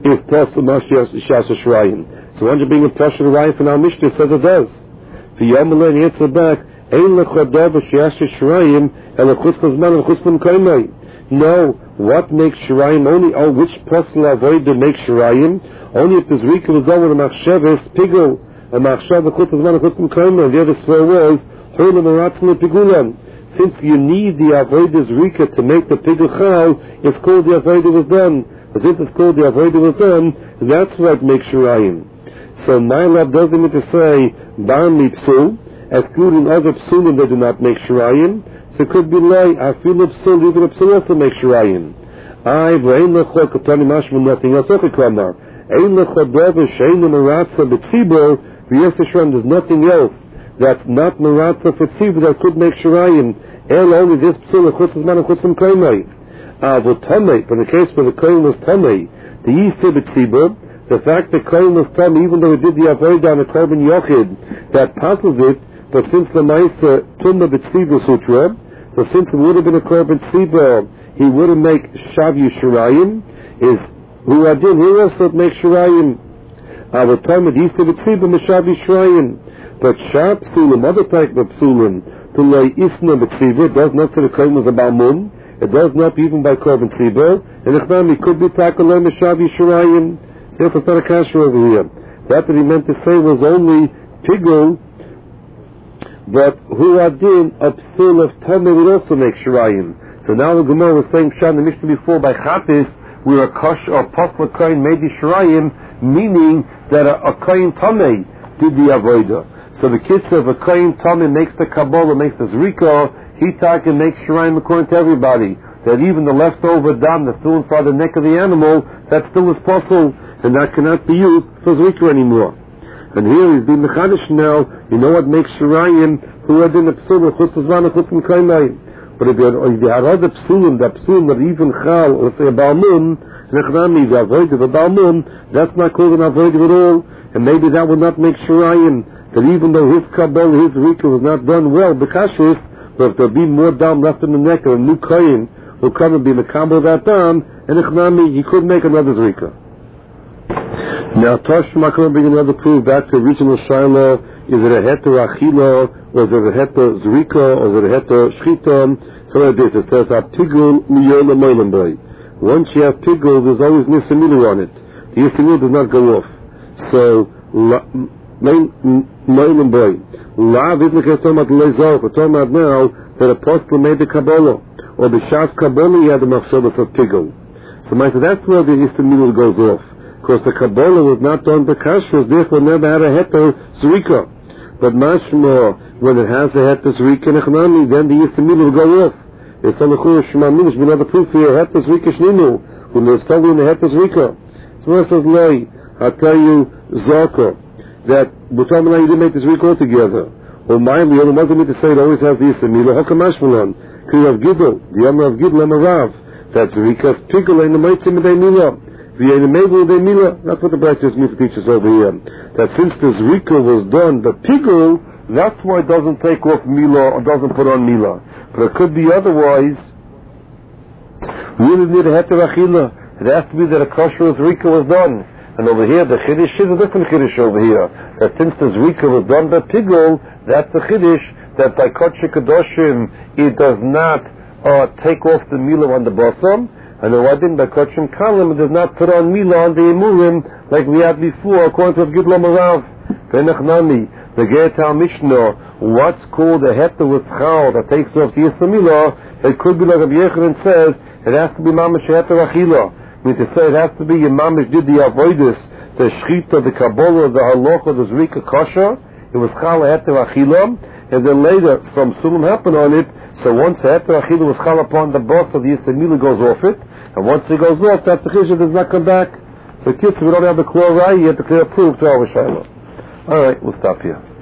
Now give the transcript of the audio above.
if plus Shas Shirayim. So why being a Pasha Raya from our Mishnah says it does. For Yamaleh, and answer back, Ein Lechodav Shas Shirayim, and Lechutz Lazman and Lechutz L'Mkaimai. No, what makes Shirayim only, which Pasal Avodah makes Shirayim? Only if the Zrika was done with a Machshavas, Pigul, a Machshav, Lechutz Lazman and Lechutz L'Mkaimai, and the other swear was, Hola Maratzim Pigulam. Since you need the Avodah Zrika to make the Pigul Chal, it's called the Avodah was done. But since it's called the Avodah was done, that's what makes Shirayim. So my lab doesn't mean to say Bar Mipsul, excluding other Psulim that do not make Shirayim. So it could be like I feel Psul, even a Psul also makes Shirayim. Ve'ein lechol katani mashma nothing else. Ochikamar Ein lechol dover she'ein maratza b'tzibur v'yes Shirayim. There's nothing else that's not maratza for tzibur that could make Shirayim. El only this Psul Lechutz Lazman and Lechutz L'Mkaimai. But in the case where the Kohen was Tamei, the Yiseh b'tzibur, the fact that Kohen was Tamei, even though he did the Avodah on the Korban Yochid, that passes it. But since the Maisa Tumma b'tzibur sutra, so since it would have been a Korban tzibur, he wouldn't make Shav Yishirayim. Is who adin? He also makes Shirayim. But Tamei Yiseh b'tzibur Meshav Yishirayim. But Shav Psulim, other type of Psulim, to lay Isna b'tzibur, does not say the Kohen was a Balmum. It does not even by Korban Tzibur, and it could be Takaleh Meshav Yishirayim. So it's not a kasher over here. That he meant to say was only Pigul, but Hu Adin, a Psul of Tameh would also make Shirayim. So now the Gemara was saying Pshat in the Mishnah before by Chappis, where a Kosh or Posla Kohen made the Shirayim, meaning that a Kohen Tameh did the Avodah. So the kids of a Kohen Tameh makes the Kabbalah, makes the Zrika, he and makes Shirayim according to everybody. That even the leftover dam that's still inside the neck of the animal, that still is possible, and that cannot be used for Zrika anymore. And here he's being Mechadish now, you know what makes Shirayim, who had in the Psulim, Chutz Lazman, Chutz L'Mkaimai. But if you had other Psulim, the Psulim that even Chal, let's say a Balmum, Nechnami, the Avodah of a Balmum, that's not called an Avodah at all, and maybe that would not make Shirayim, that even though his Kabbalah, his Zrika was not done well, B'Kashrus, but if there'll be more dam left in the neck, and a new kohen will come and be mekabel that dam, and ichnami, he could make another zrika. Now, Toshma can bring another proof back to original Shiloh. Is it a heter achila, or is it a heter zrika, or is it a heter shchita? So like this, it says, "Aptigul miyola moilam boy." Once you have pigul, there's always nisamilu on it. The nisamilu does not go off. So, moilam boy. We're talking about now that Apostle made the Kabbalah, or the Shav Kabbalah he had the Machshavas of Pigul. So I said that's where the Yistamilul goes off, because the Kabbalah was not done by Kashrus, therefore never had a Heter Zrika. But mashma, when it has a Heter Zrika Nechnami, then the Yistamilul will go off. It's on the Chur Shema Minish, another proof here, Heter Zrika Shninu, when there's something in the Heter Zrika. So it says, Loi, I'll tell you, Zaka, that B'Tam you didn't make this week altogether. Or mine, the other one doesn't mean to say it always has the Yistamila. Hokamashmalan. Because you have Gidl, the Amr of Gidl and Rav. That's Rikas Pigul and the Maitim de Mila. V'yein Mebul de Mila. That's what the Braysos means to teach us over here. That since this Rika was done, the Pigul, that's why it doesn't take off Mila or doesn't put on Mila. But it could be otherwise. We really need a Heter Achila. It has to be that a kosher Rika was done. And over here, the Chiddush is a different Chiddush over here. That since the Zrika was done by Pigul, that's the Chiddush, that by Kodesh Kadoshim, it does not take off the Milah on the Basam, and the Wadin by Kodesh Kalim, it does not put on Milah on the Emurim, like we had before, according to Gidla Marav. Venachnami, the Ge'etal Mishnah, what's called a Heter with Chal, that takes off the Yisamilah, it could be like Rabbi Yechanan says, it has to be Mamash Heter Achila. To say it has to be Yamamish did the avoidus, the shchita, the kabbalah, the halacha, the zrika kosher. It was chal heter achila, and then later some sulam happened on it. So once the heter achila was chal upon the boss of the Yisamilah goes off it, and once it goes off, that's the chishah does not come back. So kids, if we don't have the chloride, you have to clear proof to our Shiloh. All right, we'll stop here.